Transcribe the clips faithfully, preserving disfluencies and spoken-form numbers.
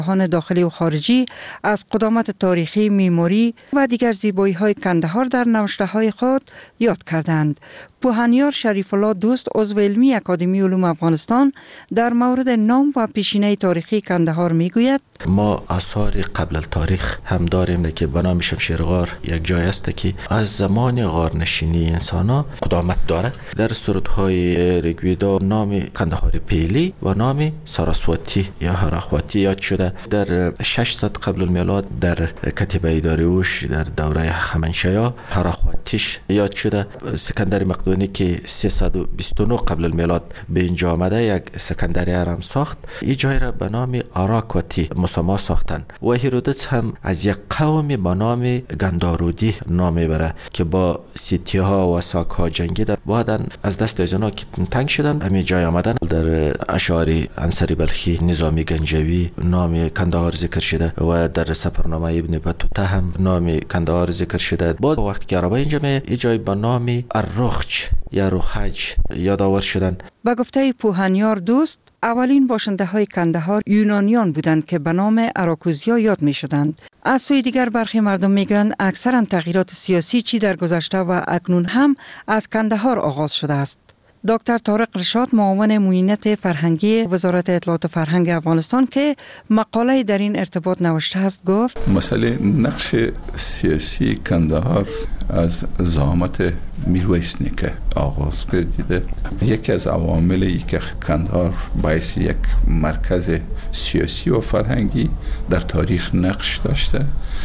سیاحان داخلی و خارجی از قدامت تاریخی، معماری و دیگر زیبایی‌های کندهار در نوشته‌های خود یاد کردند. پوهنیار شریف الله دوست عضو علمی اکادمی علوم افغانستان در مورد نام و پیشینه تاریخی کندهار میگوید: ما آثار قبل التاریخ هم داریم که به نام شمشیر غار یک جای است که از زمان غارنشینی انسانا قدامت داره. در سرودهای ریگویدا نام کندهار پیلی و نام ساراسواتی یا هراخواتی یاد شده. در ششصد قبل المیلاد در کتیبه داریوش در دوره هخامنشیا هراخواتیش یاد شده. سکندر مقدونی که سیصد و بیست و نه قبل المیلاد به اینجا آمده یک سکندری هم ساخت. این جای را به نام آراکواتی مسما ساختن و هیرودوت هم از یک قوم به نام گندارودی نام میبره که با سیتی ها و ساک ها جنگیدن. بعداً از دست از اونا که تنگ شدن همین جای آمدن. در اشعار انصاری بلخی، نظامی گنجوی نام کندهار ذکر شده و در سفرنامه ابن بطوطه هم نام کندهار ذکر شده. بعد وقتی که عربا اینجا می یه جای به نام الرخج یا رخج یادآور شدن. با گفته پوهنیار دوست، اولین باشنده های کندهار یونانیان بودند که به نام اراکوزیا یاد می شدند. از سوی دیگر برخی مردم می گویند اکثرا تغییرات سیاسی چی در گذشته و اکنون هم از کندهار آغاز شده است. دکتر طارق رشاد، معاون معینت فرهنگی وزارت اطلاعات و فرهنگ افغانستان که مقاله در این ارتباط نوشته است، گفت: مسئله نقش سیاسی کندهار از زعامت میرویس نیکه آغاز گردیده. یکی از عواملی که کندهار باعث یک مرکز سیاسی و فرهنگی در تاریخ نقش داشته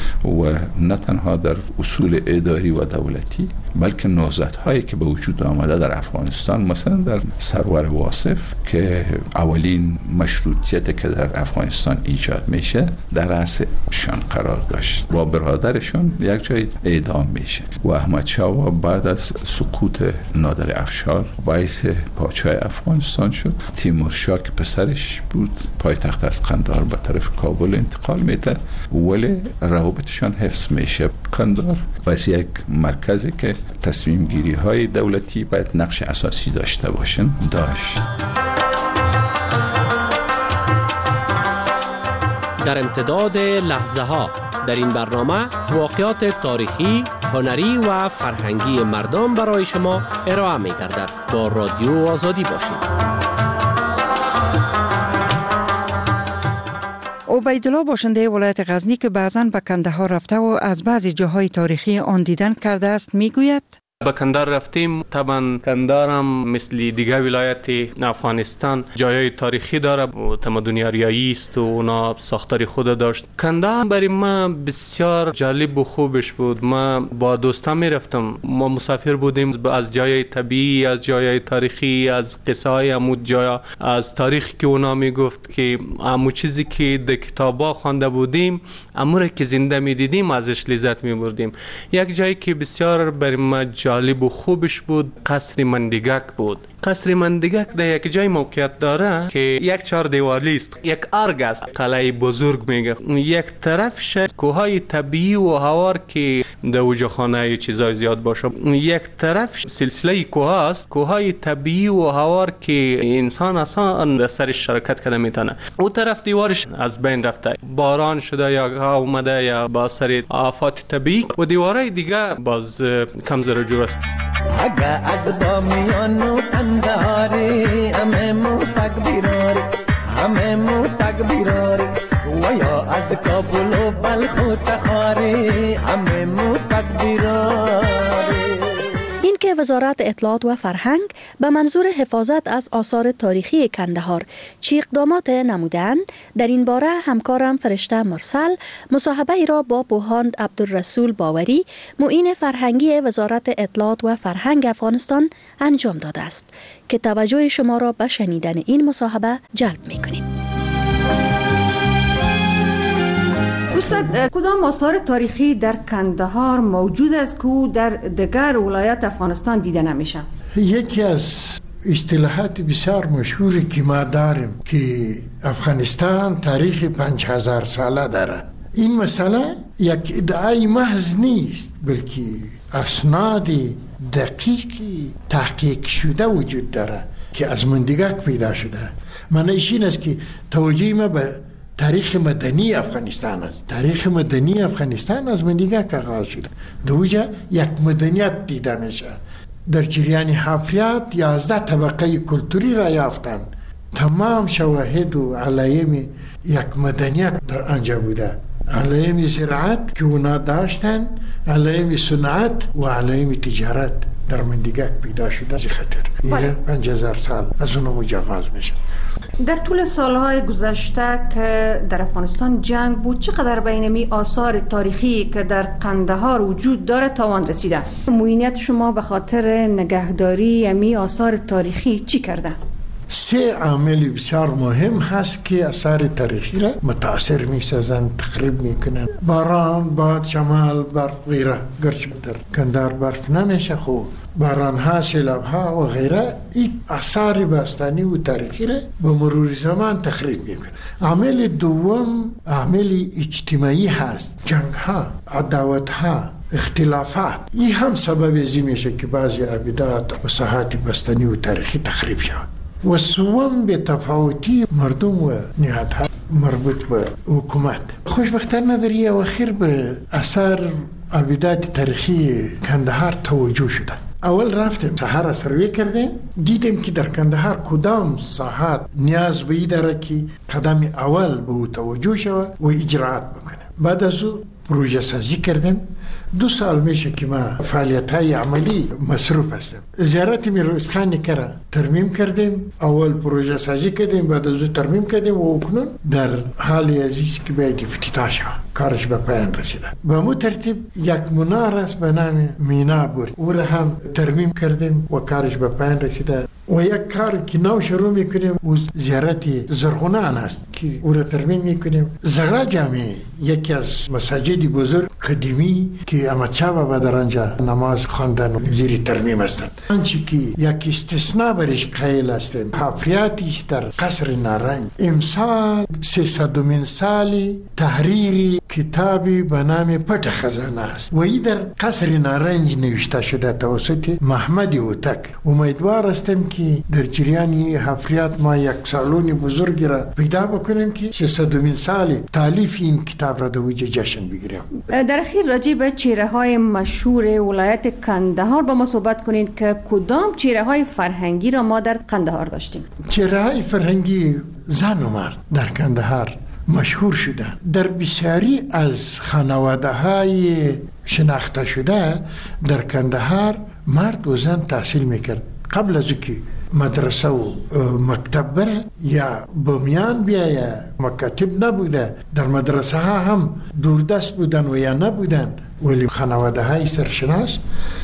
و نه تنها در اصول اداری و دولتی بلکه نهضت‌هایی که به وجود آمده در افغانستان، مثلا در سرور واصف که اولین مشروطیت که در افغانستان ایجاد میشه در رأسشان قرار داشت و برادرشون یک جای اعدام میشه و احمد شاه بعد از سقوط نادر افشار باعث پادشاه افغانستان شد. تیمور شاه که پسرش بود پایتخت از قندهار به طرف کابل انتقال میده ولی روابطشان حفظ میشه. قندهار باعث یک مرکزی که تصمیم گیری های دولتی باید نقش اساسی داشته باشن داشت. در امتداد لحظه ها در این برنامه واقعات تاریخی، هنری و فرهنگی مردم برای شما ارائه می گردد. با رادیو آزادی باشید. عبیدالله باشنده ولایت غزنی که بعضاً به کندهار رفته و از بعضی جاهای تاریخی آن دیدن کرده است میگوید: به کندهار رفتیم. طبعا کندهار هم مثل دیگه ولایت افغانستان جایای تاریخی داره و تمدن آریایی است و اونا ساختاری خود داشت. کندهار برای ما بسیار جالب و خوبش بود. ما با دوستان می رفتم، ما مسافر بودیم، از جایای طبیعی، از جایای تاریخی، از قصه های عمود جایا، از تاریخی که اونا می گفت که عمو چیزی که در کتابا خوانده بودیم اموره که زنده می دیدیم ازش لذت می بردیم. یک جایی که بسیار برای ما جالب و خوبش بود قصر مندگک بود. قصر مندگک در یک جای موقعیت داره که یک چهار دیوالی است، یک ارگ است، قلعه بزرگ میگه. یک طرفش کوههای طبیعی و هوار که در اوجه خانه چیزای زیاد باشه، یک طرف سلسله کوه است، کوههای طبیعی و هوار که انسان اصلا در سرش شرکت کنه میتونه. اون طرف دیوارش از بین رفته، باران شده یا اومده یا با اثر آفات طبیعی، و دیوارهای دیگه باز کم زر جور است. اگه از با میانو کندهاری همه مو تکبیراری، همه مو تکبیراری، و یا از کابل و بلخ و تخاری همه مو تکبیراری. این که وزارت اطلاعات و فرهنگ به منظور حفاظت از آثار تاریخی کندهار چی اقدامات نمودند، در این باره همکارم فرشته مرسل مصاحبه ای را با پوهاند عبدالرسول باوری، معین فرهنگی وزارت اطلاعات و فرهنگ افغانستان انجام داده است که توجه شما را به شنیدن این مصاحبه جلب می‌کنیم. استاد، کدام آثار تاریخی در کندهار موجود است که در دیگر ولایات افغانستان دیده نمیشه؟ یکی از اصطلاحات بسیار مشهوری که ما داریم که افغانستان تاریخ پنج هزار ساله داره. این مسئله یک ادعای محض نیست بلکه اسناد دقیقی تحقیق شده وجود داره که از مندگک پیدا شده. معنیش این است که توجه ما به تاریخ مدنی افغانستان است. تاریخ مدنی افغانستان از مندیگک آغاز شده. دوجا یک مدنیت دیده میشه. در جریان حفریات یازده طبقه کلتوری را یافتند. تمام شواهد و علایم یک مدنیت در آنجا بوده. علایم زراعت که اونا داشتن، علایم صنعت و علایم تجارت در مندیگک پیدا شده. از خاطر پنج هزار سال از اونو مجاغاز میشه. در طول سالهای گذشته که در افغانستان جنگ بود، چقدر بین می آثار تاریخی که در قندهار وجود داره تاوان رسیده؟ معینیت شما به خاطر نگهداری می آثار تاریخی چی کرده؟ سه عامل بسیار مهم هست که آثار تاریخی را متاثر می سازن، تخریب می کنن. باران، باد، شمال، برف غیره. گرچه در کندهار برف نمیشه، خوب باران ها، سیلاب ها و غیره این آثار باستانی و تاریخی را به مرور زمان تخریب می کنن. عامل دوم عامل اجتماعی هست. جنگ ها، عداوت ها، اختلافات. این هم سبب ازی میشه که بعضی عبیدات و ساحات باستانی و تاریخی تخریب شود. و سوم به تفاوتی مردم و نهادها مربوط به حکومت. خوشبختانه در یه اواخر به اثار عبیدات تاریخی کندهار توجه شده. اول رفتم ساحه را سروی کردیم، دیدیم که در کندهار کدام ساحات نیاز به این داره که قدم اول به او توجه شود و اجراعات بکنه. بعد از او پروژه سازی کردیم. دو سال میشه که ما فعالیت های عملی مصروف هستیم. زیارت میرویس خان کرا ترمیم کردیم، اول پروژه سازی کردیم، بعد از او ترمیم کردیم و اکنون در حال عزیز که باید افتتاح شد، کارش به پایان رسیده. به مو ترتیب یک منار است به نام مینا برد، او را هم ترمیم کردیم و کارش به پایان رسیده. و یک کار که نو شروع میکنیم و زیارت زرغونان است که او را ترمیم میکنیم. زغرا جامع یکی از مساجد بزرگ قدیمی که احمدشاه بابا در آنجا نماز خواندن و زیر ترمیم هستند. آنچه که یک استثناء برش قائل هستیم حفریاتی است در قصر نارنج. امسال سیصدمین سال تحریر کتابی به نام پت خزانه است و این در قصر نارنج نوشته شده توسط محمد اوتک. امیدوار هستم که در جریان حفریات ما یک سالون بزرگی را پیدا بکنیم که سیصدمین سال تالیف این کتاب را در وجه جشن بگیریم. در اخیر راجع به چهره های مشهور ولایت کندهار با ما صحبت کنید که کدام چهره های فرهنگی را ما در کندهار داشتیم؟ چهره های فرهنگی زن و مرد در کندهار مشهور شدن. در بسیاری از خانواده های شناخته شده در کندهار مرد و زن تحصیل میکرد. قبل از که مدرسه و مکتب بره یا بمیان بیا یا مکاتب نبوده، در مدرسه ها هم دوردست بودن و یا نبودن، ولی خانواده های سرشناس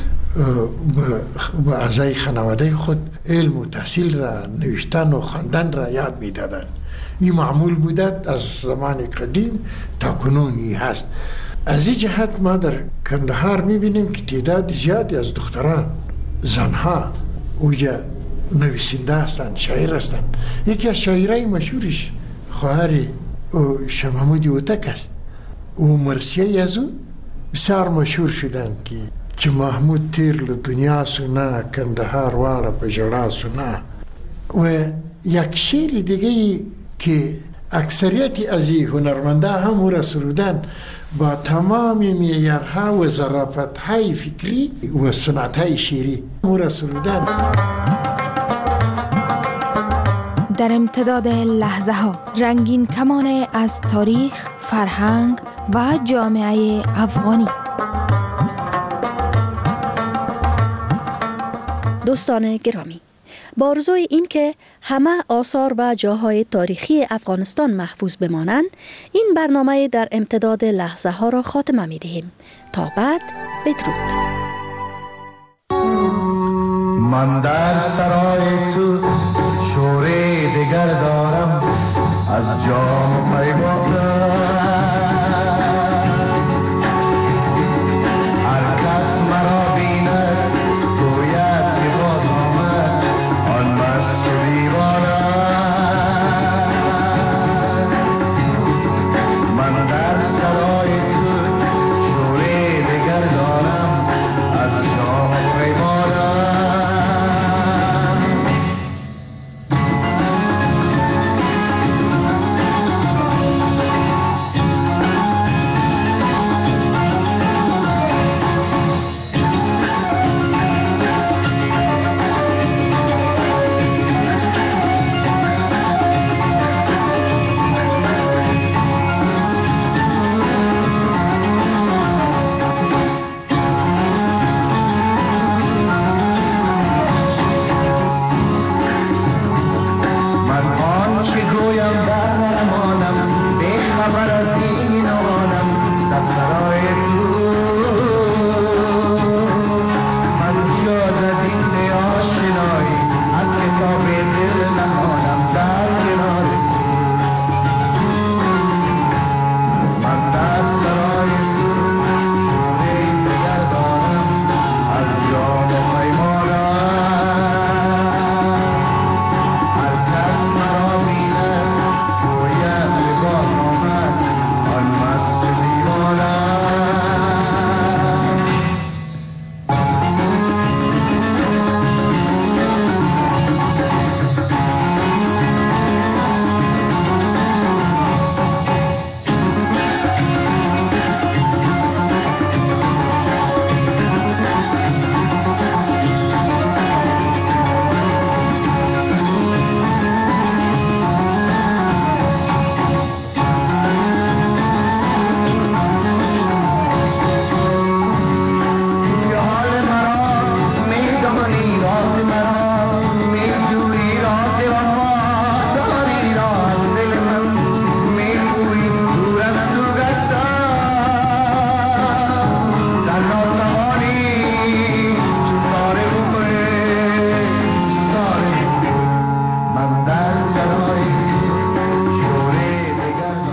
با اعضای خانواده خود علم و تحصیل را، نوشتن و خواندن را یاد میدادن. این معمول بوده از زمان قدیم تا کنونی هست. از این جهت ما در کندهار میبینیم که تعداد زیادی از دختران، زنها اوجا نویسنده هستند، شاعر هستند. یکی از شاعرای مشهورش خواهر شمامودی اوتک است و مرسیه از اون بسیار مشهور شدن که چه محمود تیر لدنیا سنا کندهار واره پجرا سنا. و یک شعر دیگه که اکثریتی از این هنرمنده هم او را سرودن با تمام معیارها و ظرافت‌های فکری و صنعت‌های شعری او را سرودن. در امتداد لحظه ها رنگین کمان از تاریخ، فرهنگ و جامعه افغانی. دوستان گرامی، با آرزوی این که همه آثار و جاهای تاریخی افغانستان محفوظ بمانند، این برنامه در امتداد لحظه ها را خاتمه می دهیم. تا بعد، بدرود. من در سرای تو شور دیگر دارم از جام پیمانم. هر کس مرا بیند گوید که باز آمد آن مست و دیوانم. من در سرای تو شور دیگر دارم از جام پیمانم. خبر از این عالم